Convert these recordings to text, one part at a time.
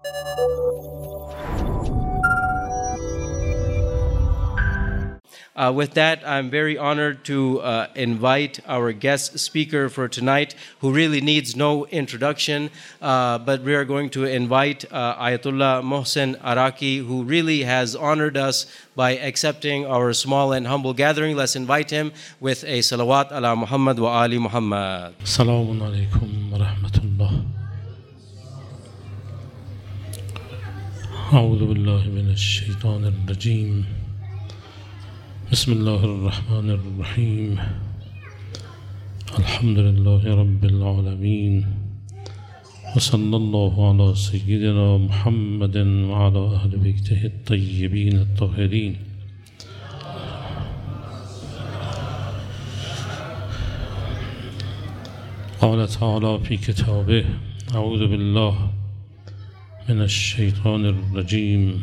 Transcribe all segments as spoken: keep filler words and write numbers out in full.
Uh, with that, I'm very honored to uh, invite our guest speaker for tonight, who really needs no introduction, uh, but we are going to invite uh, Ayatollah Mohsen Araki, who really has honored us by accepting our small and humble gathering. Let's invite him with a salawat ala Muhammad wa ali Muhammad. Assalamu alaikum wa rahmatullah. A'udhu billahi minash shaitanir rajim. بسم الله الرحمن الرحيم الحمد لله رب العالمين وصلى الله على سيدنا محمد وعلى أهل بيته الطيبين الطاهرين قال تعالى في كتابه أعوذ بالله من الشيطان الرجيم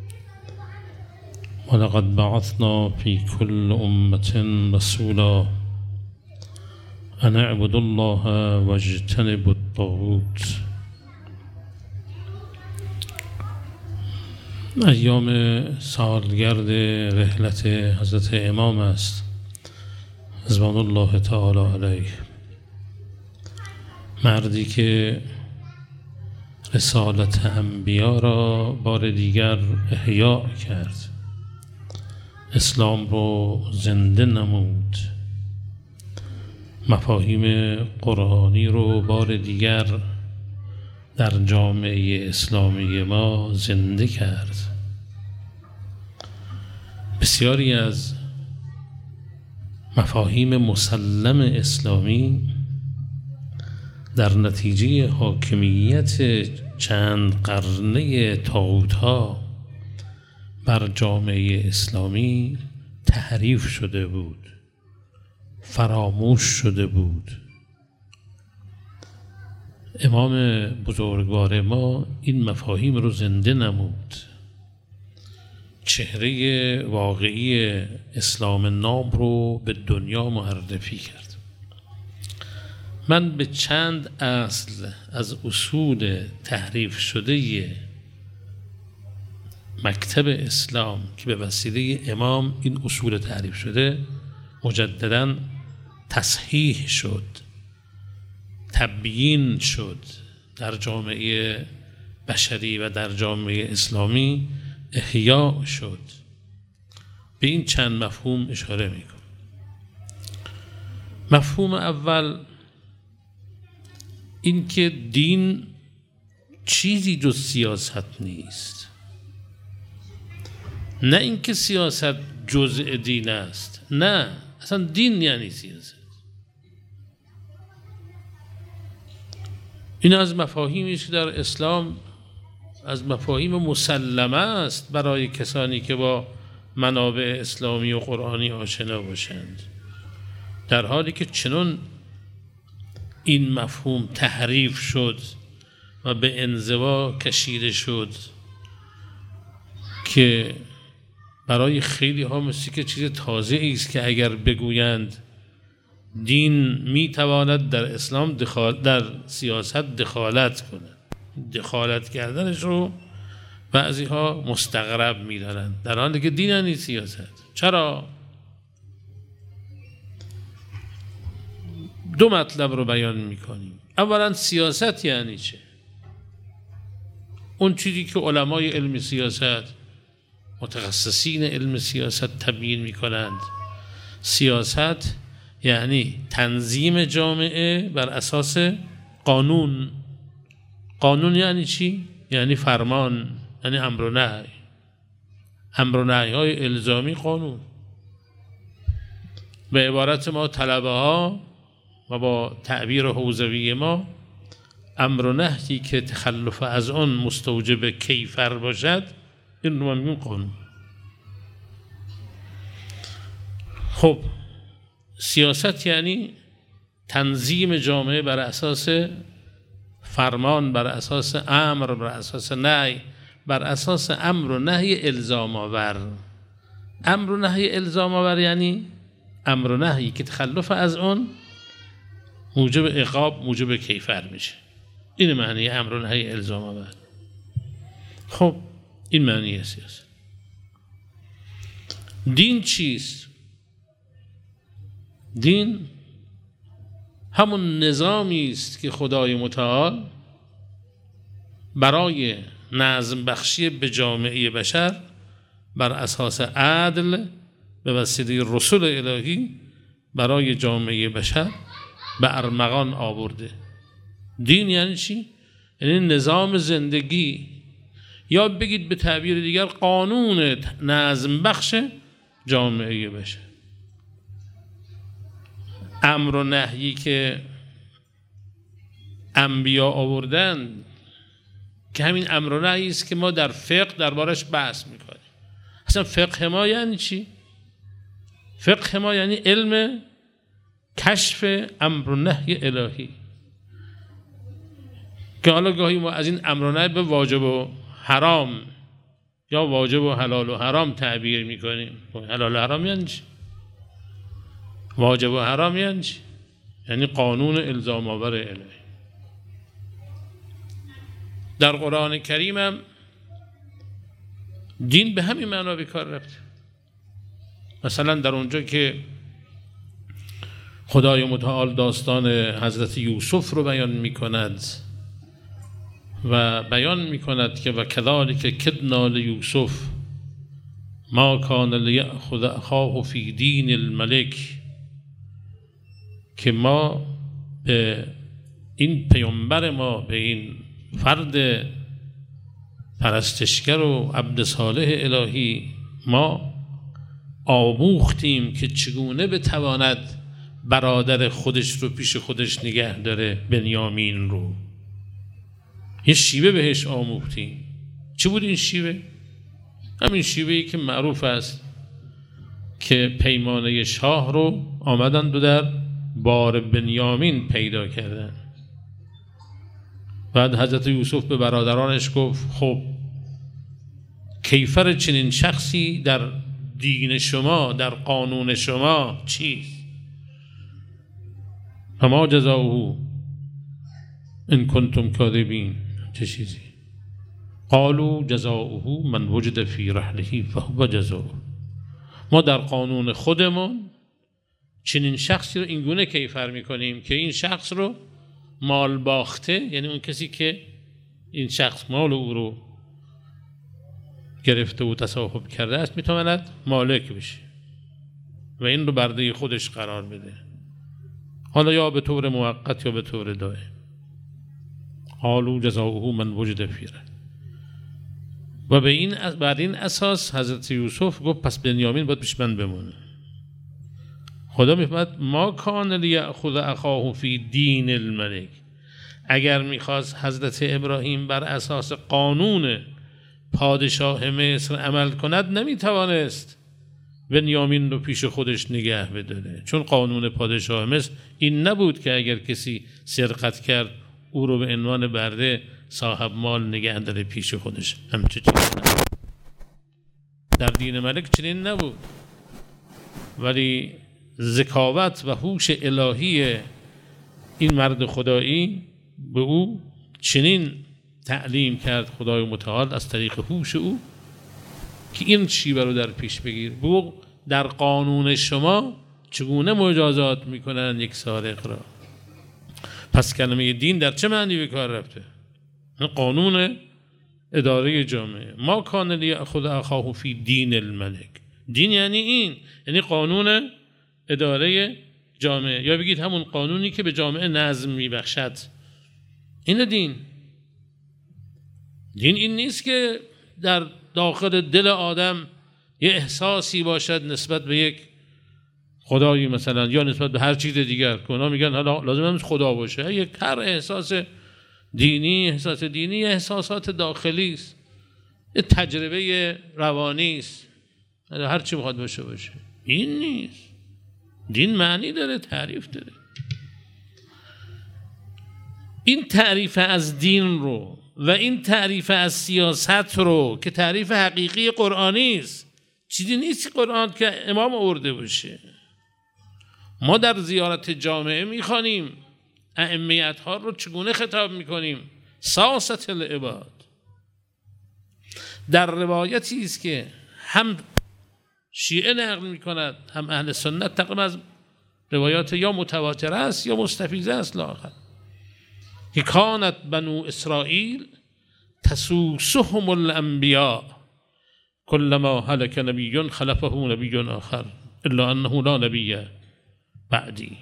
ولقد بعثنا في كل أمة رسولا أن اعبدوا الله واجتنبوا الطاغوت. ایام سالگرد رحلت حضرت امام است رضوان الله تعالی علیه، مردی که رسالت انبیا را بار دیگر احیا کرد، اسلام رو زنده نمود، مفاهیم قرآنی رو بار دیگر در جامعه اسلامی ما زنده کرد. بسیاری از مفاهیم مسلم اسلامی در نتیجه حاکمیت چند قرنه طاغوت‌ها بر جامعه اسلامی تحریف شده بود، فراموش شده بود. امام بزرگوار ما این مفاهیم رو زنده نمود، چهره واقعی اسلام ناب رو به دنیا معرفی کرد. من به چند اصل از اصول تحریف شده مکتب اسلام که به وسیله امام این اصول تعریف شده مجدداً تصحیح شد، تبیین شد، در جامعه بشری و در جامعه اسلامی احیا شد. به این چند مفهوم اشاره میکنم. مفهوم اول این که دین چیزی جز سیاست نیست، نه اینکه سیاست جزء دین است، نه، اصلا دین یعنی سیاست. این از مفاهیمی است که در اسلام از مفاهیم مسلمه است برای کسانی که با منابع اسلامی و قرآنی آشنا باشند، در حالی که چنان این مفهوم تحریف شد و به انزوا کشیده شد که برای خیلی ها مثل که چیز تازه است که اگر بگویند دین می تواند در اسلام دخال در سیاست دخالت کنه، دخالت کردنش رو بعضی ها مستغرب می دارند، در حالی که دین یعنی سیاست. چرا؟ دو مطلب رو بیان می کنیم. اولا سیاست یعنی چه؟ اون چیزی که علمای علم سیاست، متخصصین علم سیاست تبیین می کنند، سیاست یعنی تنظیم جامعه بر اساس قانون. قانون یعنی چی؟ یعنی فرمان، یعنی امر و نهی، امر و نهی های الزامی قانون. به عبارت ما طلبه ها و با تعبیر حوزوی ما، امر و نهی که تخلف از آن مستوجب کیفر باشد این رو میگیم قانون. خب سیاست یعنی تنظیم جامعه بر اساس فرمان، بر اساس امر، بر اساس نهی، بر اساس امر و نهی الزام آور. امر و نهی الزام آور یعنی امر و نهی که تخلف از اون موجب عقاب، موجب کیفر میشه. این معنی امر و نهی الزام آور. خب این معنی سیاست. دین چیست؟ دین همون نظامی است که خدای متعال برای نظم بخشی به جامعه بشر بر اساس عدل به وسیله رسول الهی برای جامعه بشر به ارمغان آورده. دین یعنی چی؟ یعنی نظام زندگی، یا بگید به تعبیر دیگر قانون نظم بخش جامعه بشر. امر و نهیی که انبیا آوردن که همین امر و نهی است که ما در فقه دربارش بحث میکنیم. اصلا فقه ما یعنی چی؟ فقه ما یعنی علم کشف امر و نهی الهی، که حالا گاهی ما از این امر و نهی به واجب و حرام یا واجب و حلال و حرام تعبیر میکنیم. حلال و حرام یعنی چی؟ واجب و حرام یعنی چی؟ یعنی قانون الزام آور الهی. در قرآن کریم هم دین به همین معنا به کار رفته. مثلا در اونجا که خدای متعال داستان حضرت یوسف رو بیان می کند و بیان می کند که و کذالک کدنا لیوسف ما کان لیأخذ اخاه فی دین الملک، که ما به این پیامبر ما، به این فرد پرستشگر و عبد صالح الهی ما آموختیم که چگونه بتواند برادر خودش رو پیش خودش نگه داره، بنیامین رو. یه شیوه بهش آموختیم. چه بود این شیوه؟ همین شیوهی که معروف است که پیمانه شاه رو آمدند و در بار بنیامین پیدا کردن. بعد حضرت یوسف به برادرانش گفت خب کیفر چنین شخصی در دین شما، در قانون شما چیست؟ فما جزاؤه ان کنتم کاذبین. چه چیزی؟ قالوا جزاؤه من وجد فی رحله فهو جزاؤه. ما در قانون خودمون چنین شخصی رو اینگونه کیفر میکنیم که این شخص رو مال باخته، یعنی اون کسی که این شخص مال او رو گرفته و تصاحب کرده است، میتواند مالک بشه و این رو برده خودش قرار بده، حالا یا به طور موقت یا به طور دائم. قالوا جزاؤه من وجد فی رحله. و به این بر این اساس حضرت یوسف گفت پس بنیامین باید پیش من بمونه. خدا میفرماید ما کان لیأخذ اخاه فی دین الملک. اگر میخواست حضرت ابراهیم بر اساس قانون پادشاه مصر عمل کند، نمیتوانست بنیامین رو پیش خودش نگه بداره، چون قانون پادشاه مصر این نبود که اگر کسی سرقت کرد او رو به عنوان برده صاحب مال نگه داره پیش خودش. همچه چیزی نبود. در دین ملک چنین نبود. ولی ذکاوت و هوش الهی این مرد خدایی به او چنین تعلیم کرد خدای متعال از طریق هوش او که این شیوه رو در پیش بگیر. بگو در قانون شما چگونه مجازات میکنن یک سارق را. پس کلمه دین در چه معنی به کار رفته؟ قانون اداره جامعه. ما کان لیأخذ اخاه فی دین الملک. دین یعنی این، یعنی قانون اداره جامعه، یا بگید همون قانونی که به جامعه نظم میبخشد. این دین. دین این نیست که در داخل دل آدم یه احساسی باشد نسبت به یک خدایی مثلا یا نسبت به هر چیز دیگر که اونا میگن حالا لازم نیست خدا باشه. یک هر احساس دینی، احساس دینی احساسات داخلی است، یه تجربه روانی است، هر چی بخواد باشه باشه. این نیست. دین معنی داره، تعریف داره. این تعریف از دین رو و این تعریف از سیاست رو که تعریف حقیقی قرآنی است، چیزی نیست قرآن که امام آورده باشه. ما در زیارت جامعه میخوانیم ائمه اطهار رو چگونه خطاب میکنیم؟ ساست العباد. در روایتی است که هم شیعه نقل می‌کند هم اهل سنت، تقریبا از روایات یا متواتر است یا مستفیضه است لااقل، که کانت بنو اسرائیل تسوسهم الانبیاء کلما هلك نبی خلفه نبی آخر الا انه لا نبی بعدی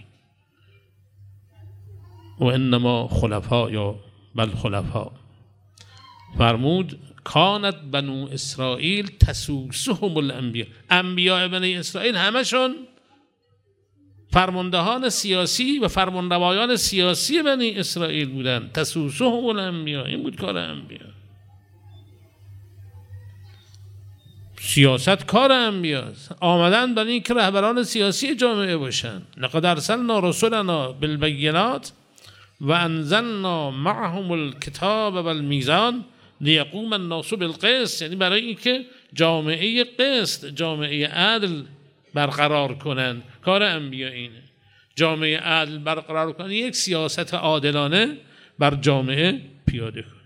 و انما خلفاء یا بل خلفاء. فرمود کانت بنو اسرائیل تسوسهم الانبیاء، انبیاء بنی اسرائیل همشون فرماندهان سیاسی و فرمانروایان سیاسی بنی اسرائیل بودند. تسوسهم الانبیاء، این بود کار انبیاء. سیاست کار انبیاست، آمدن برای اینکه رهبران سیاسی جامعه باشن. لقد ارسلنا رسلنا بالبینات و انزلنا معهم الکتاب والمیزان لیقوم الناس بالقسط، یعنی برای اینکه جامعه قسط، جامعه عدل برقرار کنن. کار انبیاء اینه، جامعه عدل برقرار کنن، یک سیاست عادلانه بر جامعه پیاده کنن.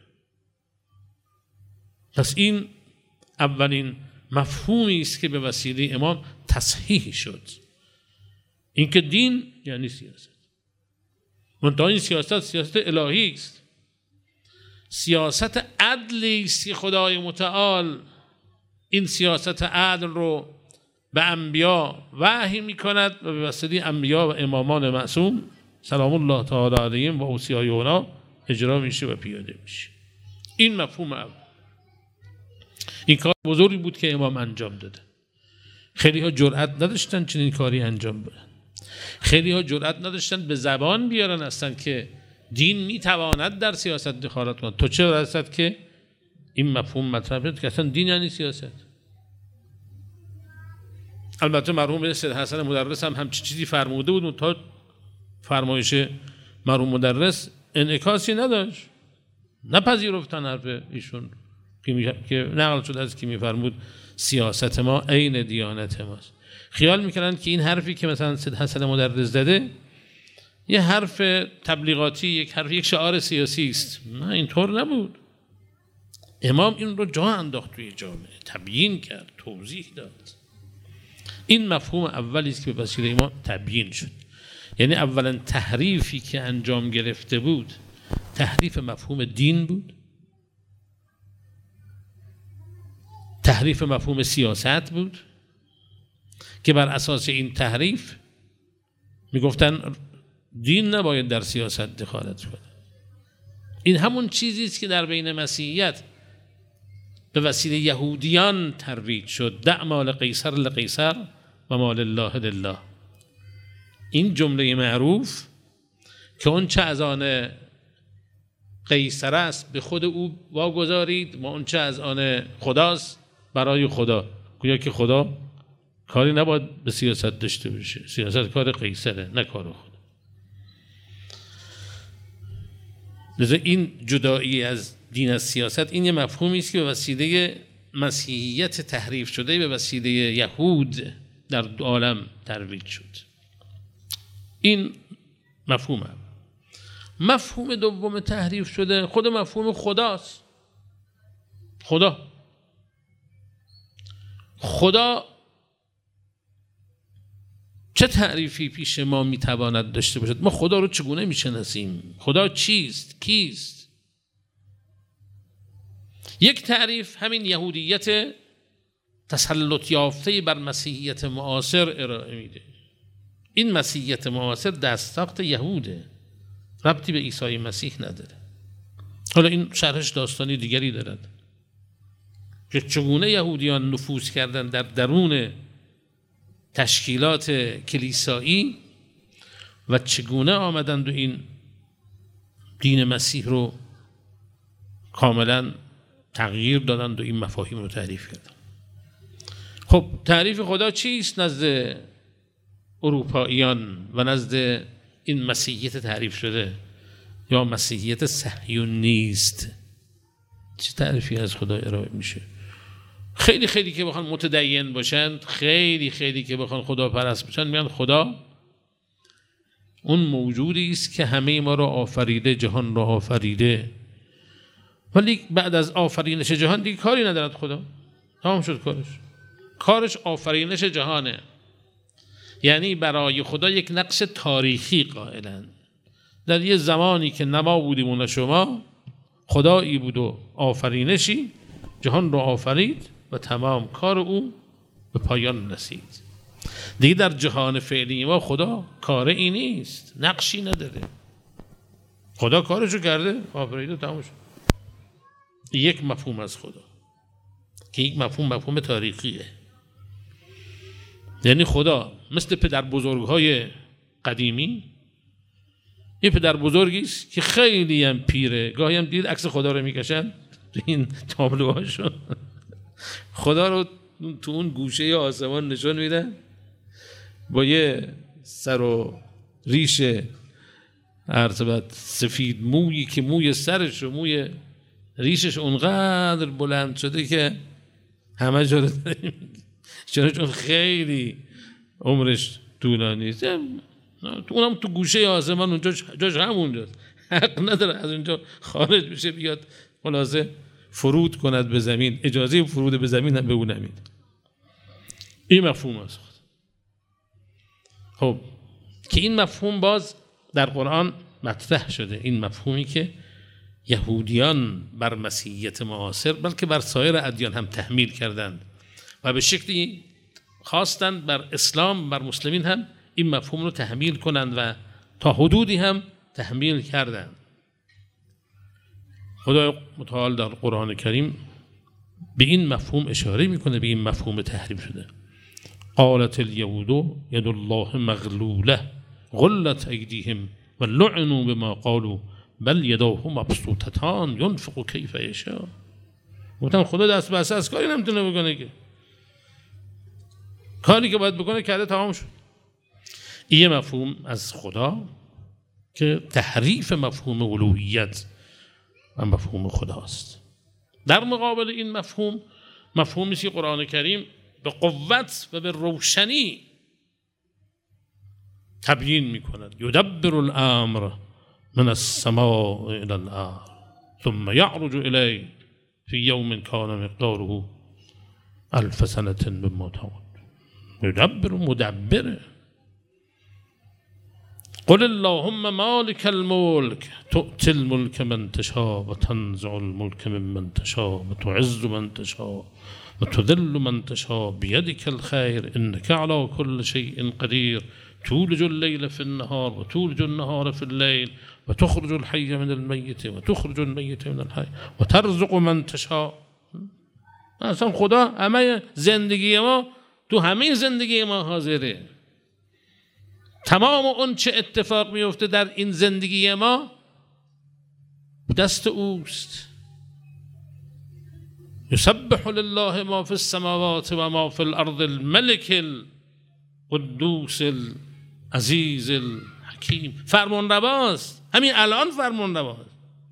پس این اولین مفهومی است که به وسیله امام تصحیح شد، اینکه دین یعنی سیاست. منتها این سیاست سیاست الهی است، سیاست عدلی است که خدای متعال این سیاست عدل رو به انبیا وحی می کند و به وسیله انبیا و امامان معصوم سلام الله تعالی علیهم و اوصیای اونا اجرا میشه و پیاده میشه. این مفهوم اول. این کار بزرگی بود که امام انجام داده. خیلی ها جرأت نداشتن چنین کاری انجام بدن، خیلی ها جرأت نداشتن به زبان بیارن اصلا که دین میتواند در سیاست دخالت کند. تو چه رسد که این مفهوم مطرح شد که اصلا دین یعنی سیاست. البته مرحوم سید حسن مدرس هم همچین چیزی فرموده بود، تا فرمایش مرحوم مدرس انعکاسی نداشت، نپذیرفتن حرف ایشون که, که نقل شده از که میفرمود سیاست ما عین دیانت ماست. خیال میکنن که این حرفی که مثلا سید حسن مدرس زده یه حرف تبلیغاتی، یک حرف، یک شعار سیاسی است. نه، اینطور نبود. امام این رو جا انداخت توی جامعه، تبیین کرد، توضیح داد. این مفهوم اولی است که به وسیله امام تبیین شد. یعنی اولا تحریفی که انجام گرفته بود تحریف مفهوم دین بود، تحریف مفهوم سیاست بود که بر اساس این تحریف میگفتن دین نباید در سیاست دخالت کنه. این همون چیزی است که در بین مسیحیت به وسیله یهودیان ترویج شد. دع مال قیصر لقیصر و مال الله لله. این جمله معروف که اون چه از آن قیصر است به خود او واگذارید و اون چه از آن خداست برای خدا. گویا که خدا کاری نباید به سیاست داشته باشه، سیاست کار قیصره نه کار خدا. لذا این جدایی از دین از سیاست این یه مفهومی است که به وسیله مسیحیت تحریف شده به وسیله یهود در عالم ترویج شد. این مفهومه. مفهوم دوم تحریف شده خود مفهوم خداست. خدا خدا چه تعریفی پیش ما میتواند داشته باشد؟ ما خدا رو چگونه میشناسیم؟ خدا چیست؟ کیست؟ یک تعریف همین یهودیت تسلط یافته بر مسیحیت معاصر ارائه میده. این مسیحیت معاصر دستاخت یهوده، ربطی به عیسی مسیح نداره. حالا این شرحش داستانی دیگری دارد که چگونه یهودیان نفوذ کردن در درون تشکیلات کلیسایی و چگونه آمدند و این دین مسیح رو کاملا تغییر دادند و این مفاهیم رو تعریف کردند. خب تعریف خدا چیست نزد اروپاییان و نزد این مسیحیت تعریف شده یا مسیحیت صهیونیست؟ چه تعریفی از خدا ارائه میشه؟ خیلی خیلی که بخوان متدین باشند، خیلی خیلی که بخوان خدا پرست باشند، میگن خدا اون موجودی است که همه ما را آفریده، جهان را آفریده ولی بعد از آفرینش جهان دیگه کاری ندارد خدا، تمام شد کارش. کارش آفرینش جهانه. یعنی برای خدا یک نقش تاریخی قائلند. در یه زمانی که نما بودیم و شما، خدایی بود و آفرینشی جهان رو آفرید و تمام کار او به پایان رسید. دیگه در جهان فعلی ما خدا کار ای نیست، نقشی نداره. خدا کارشو کرده، آفرید و تمام شد. یک مفهوم از خدا که یک مفهوم مفهوم تاریخیه. یعنی خدا مثل پدر بزرگهای قدیمی، یه پدر بزرگی است که خیلی هم پیره، گاهی هم دید عکس خدا رو میکشن تو این تابلوهاشون، خدا رو تو اون گوشه آسمان نشون میدن با یه سر و ریش ارتباط سفید مویی که موی سرش و موی ریشش اونقدر بلند شده که همه جا رو چرا، چون خیلی عمرش طولانی است. اونم تو گوشه آسمان اونجا جاش همونجاست، حق نداره از اونجا خارج بشه بیاد خلاصه فرود کند به زمین. اجازه فرود به زمین هم به اون نمید. این مفهوم است. خب که این مفهوم باز در قرآن مطرح شده، این مفهومی که یهودیان بر مسیحیت معاصر بلکه بر سایر ادیان هم تحمیل کردند و به شکلی خواستند بر اسلام، بر مسلمین هم این مفهوم رو تحمیل کنند و تا حدودی هم تحمیل کردند. خدای متعال در قرآن کریم به این مفهوم اشاره میکنه، به این مفهوم تحریم شده. قالت الیهود ید الله مغلوله غلت ایدیهم و لعنوا بما قالوا بل یداه مبسوطتان ینفق کیف یشاء. گفتن خدا دست بسته از کاری نمیتونه بکنه، که کاری که باید بکنه کرده، تمام شد. این مفهوم از خدا که تحریف مفهوم الوهیت و مفهوم خداست. در مقابل این مفهوم، مفهومی که قرآن کریم به قوت و به روشنی تبیین میکند. یدبر الامر من السماء الى الارض ثم يعرج الیه فی یوم کان مقداره الف سنة مما تعود. یدبر مدبره. قل اللهم مالك الملك تؤتي الملك من تشاء وتنزع الملك ممن تشاء وتعز من تشاء وتذل من تشاء بيدك الخير إنك على كل شيء قدير تولج الليل في النهار وتولج النهار في الليل وتخرج الحي من الميت وتخرج الميت من الحي وترزق من تشاء. اصلا خدا همه زندگی ما، تو همه زندگی ما حاضره. تمام اون چه اتفاق میفته در این زندگی ما دست اوست. یسبح لله ما فی السماوات و ما فی الارض الملك القدوس العزیز الحکیم. فرمان رواست، همین الان فرمان رواست.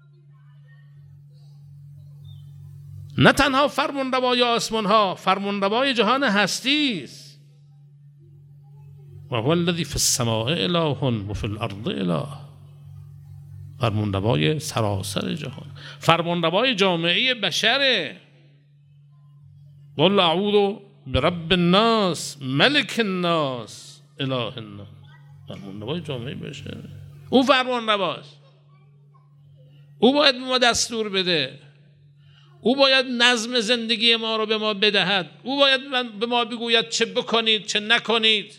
نه تنها فرمان روای آسمان ها، فرمان روای جهان هستی است. و هو الذی فی السماء اله و فی الارض اله. فرمان روای سراسر جهان، فرمان روای جامعه بشره. قل اعوذ برب الناس ملک الناس اله الناس. فرمان روای جامعه بشره، او فرمان رواست. او باید به ما دستور بده، او باید نظم زندگی ما رو به ما بدهد، او باید به ما بگوید چه بکنید چه نکنید.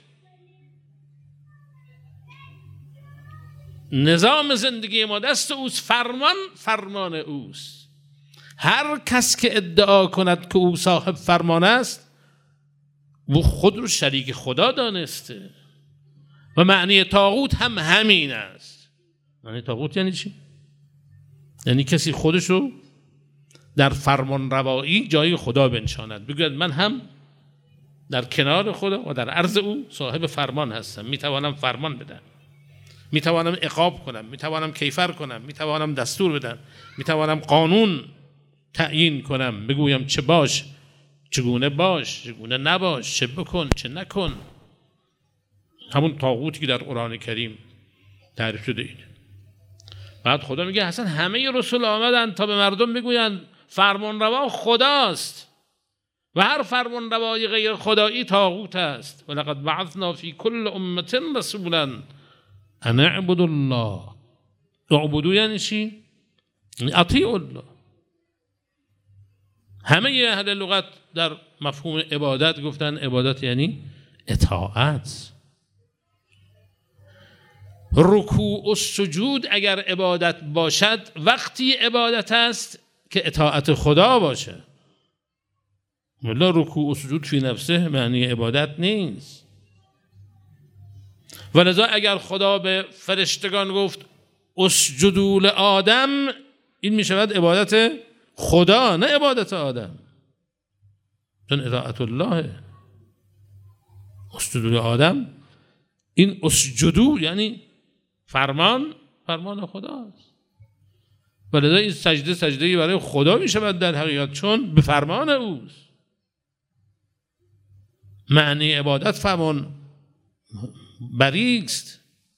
نظام زندگی ما دست اوست، فرمان فرمان اوست. هر کس که ادعا کند که او صاحب فرمان است، او خود رو شریک خدا دانسته. و معنی طاغوت هم همین است. معنی طاغوت یعنی چی؟ یعنی کسی خودش رو در فرمان روایی جای خدا بنشاند، بگوید من هم در کنار خدا و در عرض او صاحب فرمان هستم، میتوانم فرمان بدم، میتوانم عقاب کنم، میتوانم کیفر کنم، میتوانم دستور بدم، میتوانم قانون تعیین کنم، بگویم چه باش، چگونه باش، چگونه نباش، چه بکن چه نکن. همون طاغوتی که در قرآن کریم تعریف شده اید. بعد خدا میگه اصلا همه رسول آمدن تا به مردم بگویند فرمانروا خداست و هر فرمانروای غیر خدایی طاغوت است. ولقد بعثنا فی کل امة رسولا ان اعبدوا الله. اعبدوا یعنی چی؟ اطیعوا الله. همه اهل لغت در مفهوم عبادت گفتن عبادت یعنی اطاعت. رکوع و سجود اگر عبادت باشد وقتی عبادت است که اطاعت خدا باشه. ولی رکوع و سجود فی نفسه معنی عبادت نیست. ولذا اگر خدا به فرشتگان گفت اسجدوا لآدم، این می شود عبادت خدا نه عبادت آدم، چون اطاعت الله. اسجدوا لآدم، این اسجدوا یعنی فرمان فرمان خداست. ولذا این سجده سجده‌ای برای خدا می شود در حقیقت، چون به فرمان اوست. معنی عبادت فرمان بری است.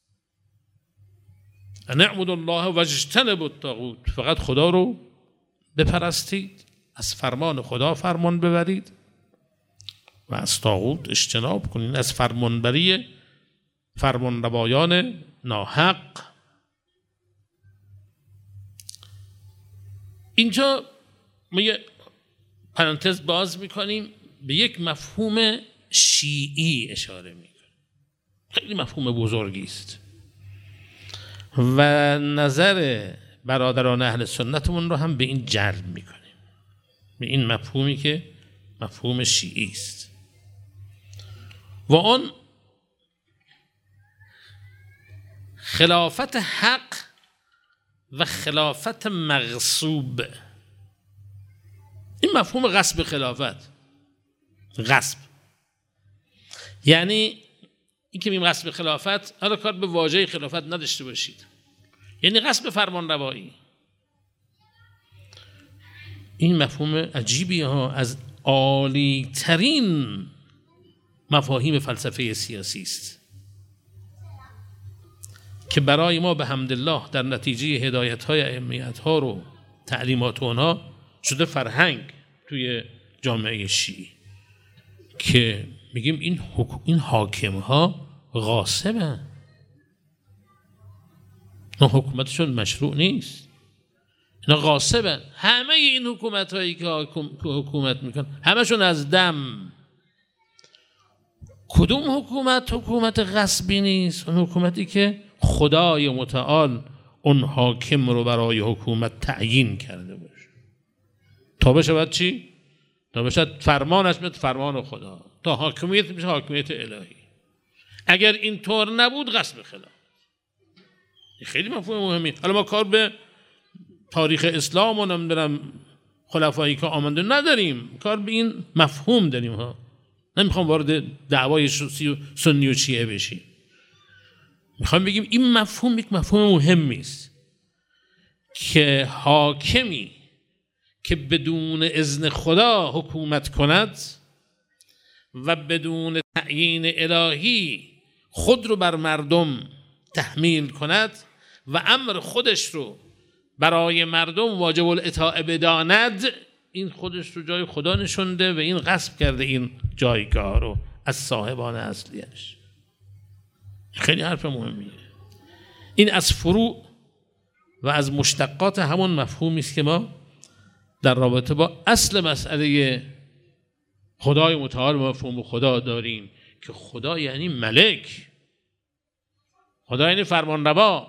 ان اعبدوا الله واجتنبوا الطاغوت، فقط خدا رو بپرستید، از فرمان خدا فرمان ببرید و از طاغوت اجتناب کنید، از فرمانبری فرمانروایان ناحق. اینجا ما یه پرانتز باز میکنیم، به یک مفهوم شیعی اشاره میکنیم. خیلی مفهوم بزرگی است و نظر برادران اهل سنتمون رو هم به این جلب میکنیم، به این مفهومی که مفهوم شیعی است. و آن خلافت حق و خلافت مغصوب. این مفهوم غصب خلافت، غصب یعنی این که میگیم غصب خلافت، حالا کار به واژه خلافت نداشته باشید، یعنی غصب فرمان روایی. این مفهوم عجیبی ها، از عالی ترین مفاهیم فلسفه سیاسی است که برای ما به حمدالله در نتیجه هدایت های ائمه ها رو تعلیمات اونها شده فرهنگ توی جامعه شیعی، که میگیم این حک... این حاکم ها غاصبن، نه حکومتشون مشروع نیست، اینا غاصبن. همه این حکومت هایی که حکومت میکن همشون از دم. کدوم حکومت حکومت غصبی نیست؟ اون حکومتی که خدای متعال اون حاکم رو برای حکومت تعیین کرده باشه. تا بشه باید چی؟ تا بشه فرمانش میاد فرمان خدا، تا حاکمیت میشه حاکمیت الهی. اگر این طور نبود غصب خلاف. خیلی مفهوم مهمی. حالا ما کار به تاریخ اسلام و نمیدونم خلفایی که آمده نداریم، کار به این مفهوم داریم ها. نمیخوام وارد دعوای سنی و شیعه بشیم. میخوام بگیم این مفهوم یک مفهوم مهمی است که حاکمی که بدون اذن خدا حکومت کند و بدون تعیین الهی خود رو بر مردم تحمیل کند و امر خودش رو برای مردم واجب الاطاعه بداند، این خودش رو جای خدا نشونده و این غصب کرده این جایگاه رو از صاحبان اصلیش. خیلی حرف مهمیه. این از فروع و از مشتقات همون مفهومی است که ما در رابطه با اصل مسئله خدای متعال و مفهوم خدا داریم، که خدا یعنی ملک، خدا یعنی فرمانروا.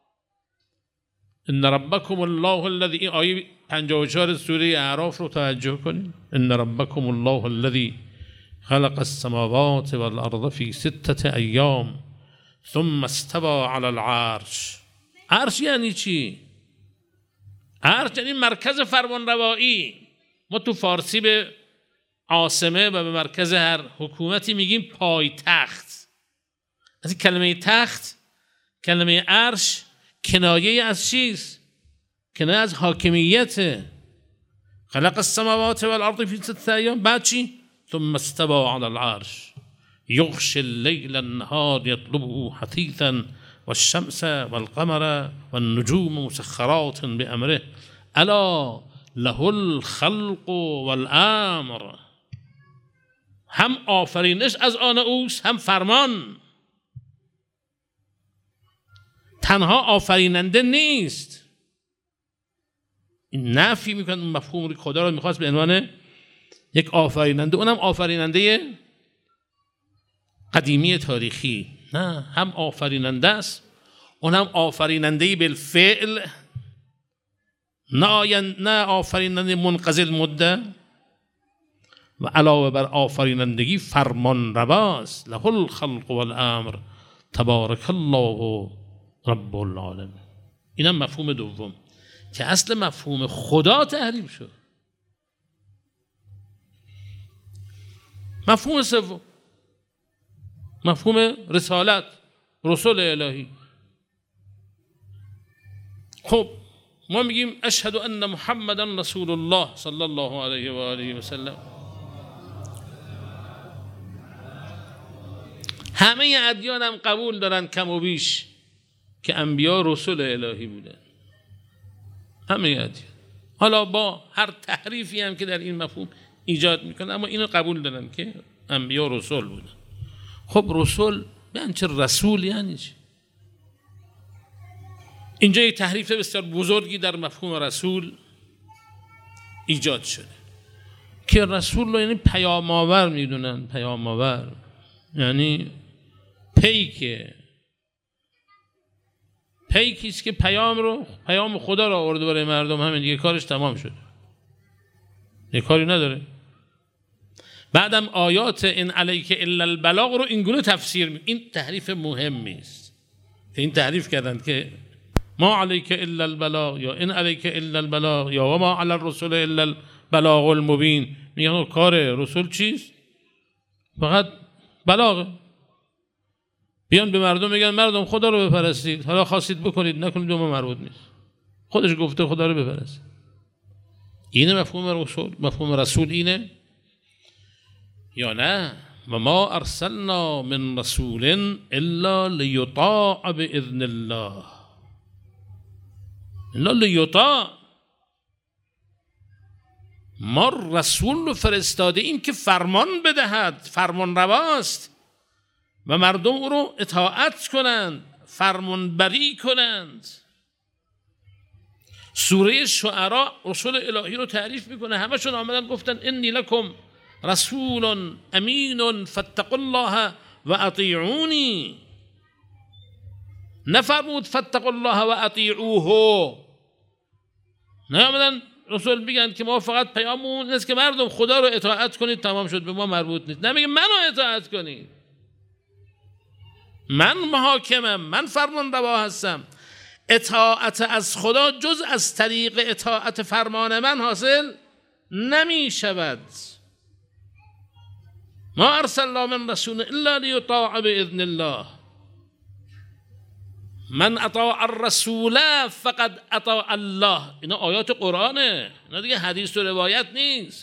ان ربکم الله الذی، آیه پنجاه و چهار سوره اعراف رو توجه کنید. ان ربکم الله الذی خلق السماوات والارض فی سته ایام ثم استوى على العرش. عرش یعنی چی؟ عرش یعنی مرکز فرمانروایی. ما تو فارسی به عاصمه و به مرکز هر حکومتی میگیم پایتخت. از این کلمه تخت، کلمه عرش کنایه از چیست؟ کنایه از حاکمیت. خلق السماوات والارض فی سته ایام، بعد چی؟ ثم استوى على العرش یغشی اللیل النهار یطلبه حثیثا والشمس والقمر والنجوم مسخرات بأمره الا له الخلق والامر. هم آفرینش از آن اوست، هم فرمان. تنها آفریننده نیست. این نفی میکنه مفهوم خدا رو میخواست به عنوان یک آفریننده، اونم آفریننده قدیمی تاریخی. نه، هم آفریننده است، اونم آفریننده بالفعل، نه نه آفریننده منقضی المده. و علاوه بر آفرینندگی فرمان رواست. له الخلق والامر تبارک الله رب العالمین. اینم مفهوم دوم که اصل مفهوم خدا تحریف شد. مفهوم سوم مفهوم رسالت، رسول الهی. خب ما میگیم اشهد ان محمدا رسول الله صلی الله علیه و آله و سلم. همه ادیان هم قبول دارن کم و بیش که انبیا رسول الهی بودن، همه ادیان، حالا با هر تحریفی هم که در این مفهوم ایجاد میکنه، اما اینو قبول دارن که انبیا رسول بودن. خب رسول یعنی چه؟ رسول یعنی چه؟ اینجا یک تحریف بسیار بزرگی در مفهوم رسول ایجاد شده که رسول رو یعنی پیام آور میدونن. پیام آور یعنی پیکه، پیکیست که پیام رو پیام خدا رو آورده برای مردم، همین دیگه کارش تمام شد، دیگه کاری نداره. بعدم آیات ان علیک الا البلاغ رو اینگونه تفسیر می. این تحریف مهمی است که این تحریف کردند که ما علیک الا البلاغ یا ان علیک الا البلاغ یا و ما علی الرسول الا البلاغ المبین. میگن کار رسول چیست؟ فقط بلاغه. بیان به مردم میگن مردم خدا رو بپرستید، حالا خواستید بکنید نکنید به ما مربوط نیست، خودش گفته خدا رو بپرستید. اینه مفهوم رسول. مفهوم رسول اینه یا نه؟ و ما ارسلنا من رسول الا لیطاع باذن الله. الا لیطاع. ما رسول رو فرستاده ایم که فرمان بدهد، فرمان رواست و مردم او رو اطاعت کنند، فرمان بری کنند. سوره شعراء رسول الهی رو تعریف میکنه، همشون آمدن گفتن انی لکم رسول امین فاتقوا الله و اطیعونی. نفرمود فاتقوا الله و اطیعوه. نه آمدن رسول بگن که ما فقط پیاممون این است که مردم خدا رو اطاعت کنید، تمام شد، به ما مربوط نیست. نمیگه منو اطاعت کنید، من محاکمم، من فرمان روا هستم. اطاعت از خدا جز از طریق اطاعت فرمان من حاصل نمی شود. ما ارسلنا من رسول الا لیطاع باذن الله. من اطاع الرسول فقد اطاع الله. اینا آیات قرآنه، اینا دیگه حدیث و روایت نیست.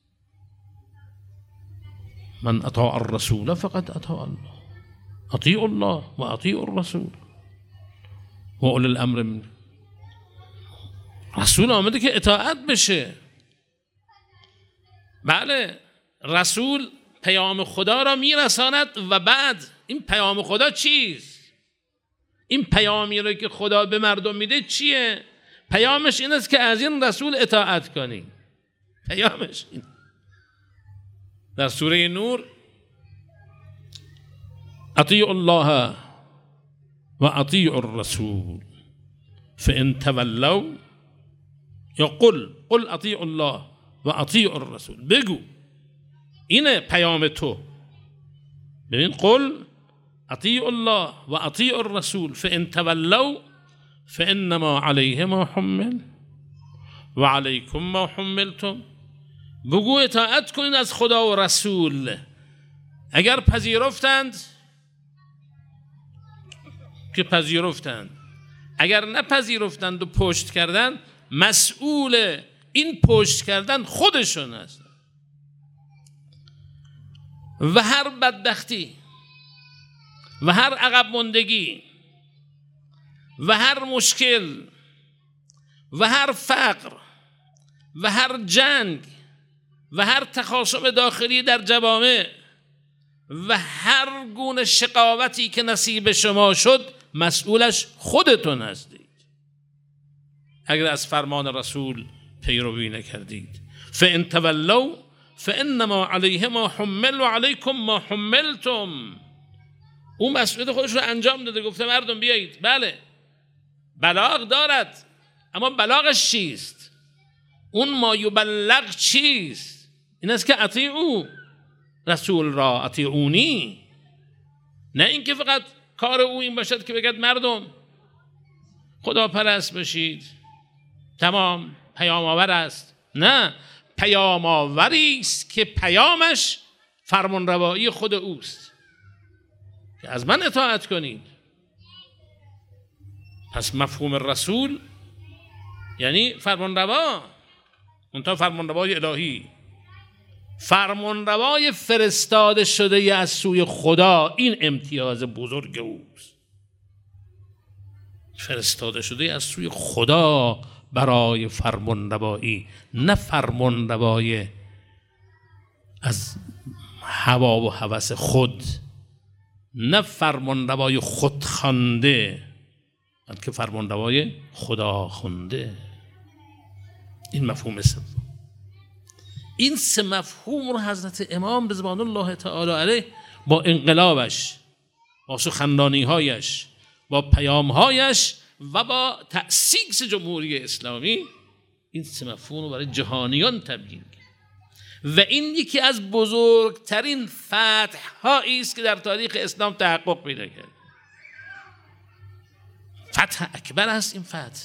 من اطاع الرسول فقد اطاع الله. اطیعوا الله و اطیعوا الرسول و اولی الامر من. رسول آمده که اطاعت بشه. بله، رسول پیام خدا را میرساند و بعد این پیام خدا چیست؟ این پیامی رو که خدا به مردم میده چیه؟ پیامش این است که از این رسول اطاعت کنی. پیامش این. در سوره نور اطیعوا الله و اطیعوا الرسول فان تولوا، یا قل قل اطیعوا الله و اطیعوا الرسول. بگو اینه پیام تو. ببین قل اطیعوا الله و اطیعوا الرسول فان تولوا فانما علیه ما حمل و علیکم ما حملتم. بگو اطاعت کنید از خدا و رسول. اگر پذیرفتند که پذیرفتند، اگر نپذیرفتند و پشت کردند، مسئول این پشت کردن خودشون هستند. و هر بدبختی و هر عقب ماندگی و هر مشکل و هر فقر و هر جنگ و هر تخاصم داخلی در جوامع و هر گونه شقاوتی که نصیب شما شد مسئولش خودتون هستید اگر از فرمان رسول پیروی نکردید. فان تولوا فانما علیه ما حمل و علیکم ما حملتم. اون مسئولیت خودش رو انجام داده، گفته مردم بیایید. بله بلاغ دارد، اما بلاغش چیست؟ اون ما یبلغ چیست؟ این است که اطیعوا رسول را، اطیعونی. نه اینکه فقط کار او این باشد که بگد مردم خدا پرست باشید، تمام پیام آور است. نه، پیام آوری است که پیامش فرمان روایی خود اوست که از من اطاعت کنید. پس مفهوم رسول یعنی فرمان روا، منتها فرمان روای الهی، فرمان روای فرستاده شده از سوی خدا. این امتیاز بزرگ اوست، فرستاده شده از سوی خدا برای فرمان روایی، نه فرمان روای از هوا و هوس خود، نه فرمان روای خودخوانده، بلکه فرمان روای خدا خونده. این مفهوم سوم. این سه مفهوم رو حضرت امام رضوان الله تعالی علیه با انقلابش، با سخنرانی‌هایش، با پیام‌هایش و با تأسیس جمهوری اسلامی، این سه مفهوم رو برای جهانیان تبیین کرد. و این یکی از بزرگترین فتح‌هایی است که در تاریخ اسلام تحقق پیدا کرد. فتح اکبر است این فتح.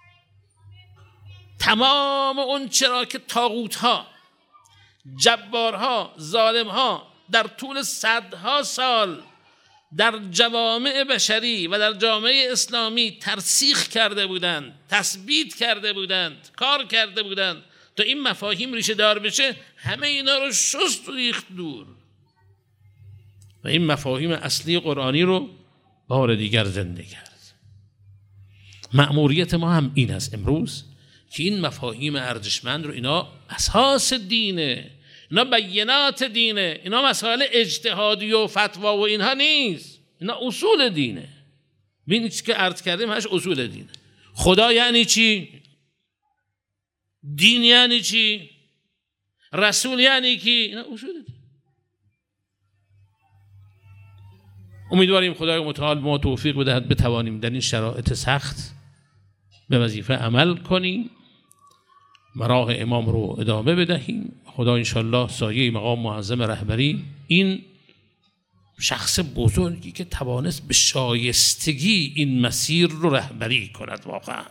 تمام اون چرا که طاغوت‌ها، جبارها، ظالمها در طول صدها سال در جوامع بشری و در جامعه اسلامی ترسیخ کرده بودند، تثبیت کرده بودند، کار کرده بودند تا این مفاهیم ریشه دار بشه، همه اینا رو شست و ریخت دور و این مفاهیم اصلی قرآنی رو بار دیگر زنده کرد. مأموریت ما هم این است امروز که این مفاهیم ارزشمند رو، اینا اساس دینه، اینا بینات دینه، اینا مسائل اجتهادی و فتوا و اینها نیست، اینا اصول دینه. ببینید چی که عرض کردیم همش اصول دینه. خدا یعنی چی؟ دین یعنی چی؟ رسول یعنی کی؟ اینا اصول دینه. امیدواریم خدای متعال ما توفیق بدهد بتوانیم در این شرایط سخت به وظیفه عمل کنیم و راه امام رو ادامه بدهیم. خدا انشالله سایه مقام معظم رهبری، این شخص بزرگی که توانست به شایستگی این مسیر رو رهبری کند، واقعا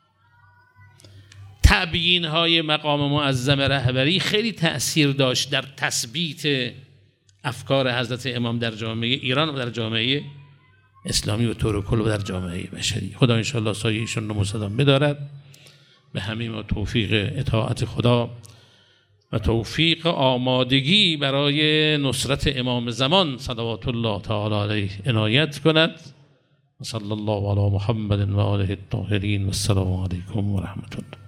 تبیین های مقام معظم رهبری خیلی تأثیر داشت در تثبیت افکار حضرت امام در جامعه ایران و در جامعه اسلامی و طور کل و در جامعه بشری. خدا انشالله سایه ایشون رو مستدام بدارد. به همین ما توفیق اطاعت خدا و توفیق آمادگی برای نصرت امام زمان صلوات الله تعالی علیه عنایت کند. صلی الله علی محمد و آله الطاهرین و السلام علیکم و رحمت الله.